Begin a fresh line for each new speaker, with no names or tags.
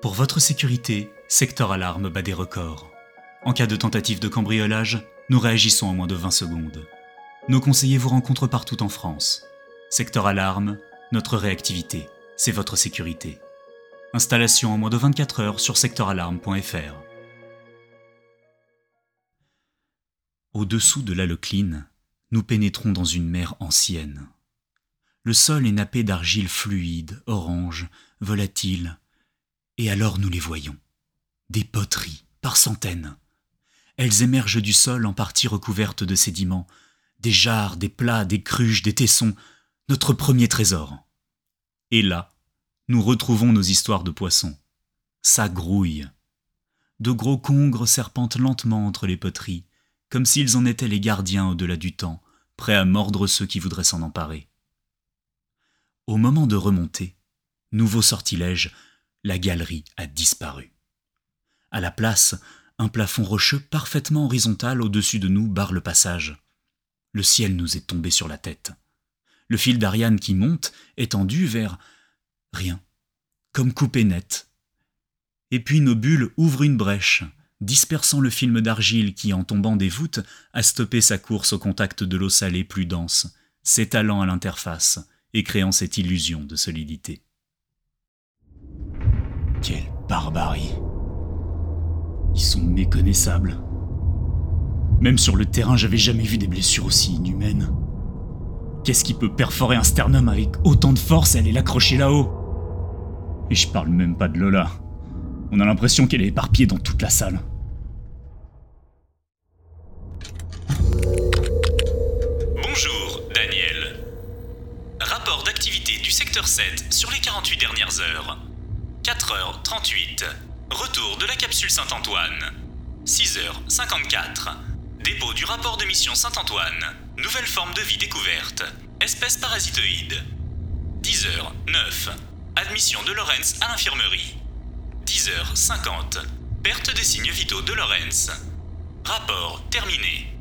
Pour votre sécurité, Secteur Alarme bat des records. En cas de tentative de cambriolage, nous réagissons en moins de 20 secondes. Nos conseillers vous rencontrent partout en France. Secteur Alarme, notre réactivité, c'est votre sécurité. Installation en moins de 24 heures sur secteuralarme.fr. Au-dessous de l'Hallecline, nous pénétrons dans une mer ancienne. Le sol est nappé d'argile fluide, orange, volatile. Et alors nous les voyons. Des poteries, par centaines. Elles émergent du sol en partie recouvertes de sédiments. Des jarres, des plats, des cruches, des tessons. Notre premier trésor. Et là, nous retrouvons nos histoires de poissons. Ça grouille. De gros congres serpentent lentement entre les poteries, comme s'ils en étaient les gardiens au-delà du temps, prêts à mordre ceux qui voudraient s'en emparer. Au moment de remonter, nouveau sortilège, la galerie a disparu. À la place, un plafond rocheux parfaitement horizontal au-dessus de nous barre le passage. Le ciel nous est tombé sur la tête. Le fil d'Ariane qui monte est tendu vers rien, comme coupé net. Et puis nos bulles ouvrent une brèche, dispersant le film d'argile qui, en tombant des voûtes, a stoppé sa course au contact de l'eau salée plus dense, s'étalant à l'interface et créant cette illusion de solidité. Quelle barbarie! Ils sont méconnaissables. Même sur le terrain, j'avais jamais vu des blessures aussi inhumaines. Qu'est-ce qui peut perforer un sternum avec autant de force et aller l'accrocher là-haut? Et je parle même pas de Lola. On a l'impression qu'elle est éparpillée dans toute la salle.
Bonjour, Daniel. Rapport d'activité du secteur 7 sur les 48 dernières heures. 4h38. Retour de la capsule Saint-Antoine. 6h54. Dépôt du rapport de mission Saint-Antoine. Nouvelle forme de vie découverte. Espèce parasitoïde. 10h09. Admission de Lawrence à l'infirmerie. 10h50. Perte des signes vitaux de Lawrence. Rapport terminé.